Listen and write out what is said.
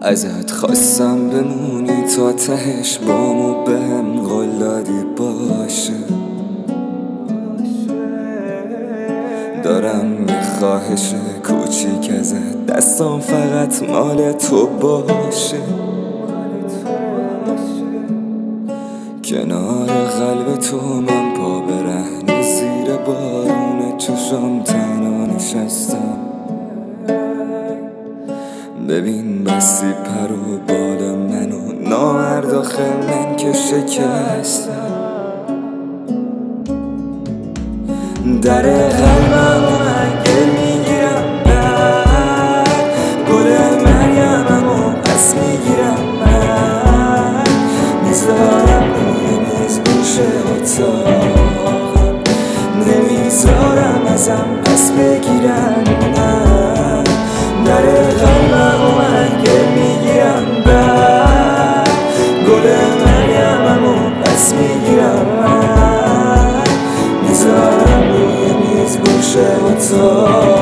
ازت خواستم بمونی تا تهش بامو بهم قول دادی باشه. دارم یه خواهش کوچیک ازت، دستام فقط مال تو باشه. کنار قلب تو من پا برهنه زیر بارون چشام تنها نشستم. ببین بستی پر و بال منو نامرد آخه من که شکستم. در قلبم من گل میگیرم، من گل مریممو پس میگیرم، من میذارم روی میز گوشه اتاقم، نمیذارم ازم پس بگیرم. من در قلبم من گل میگیرم، من گل مریممو پس میگیرم، من میذارم روی میز گوشه اتاقم.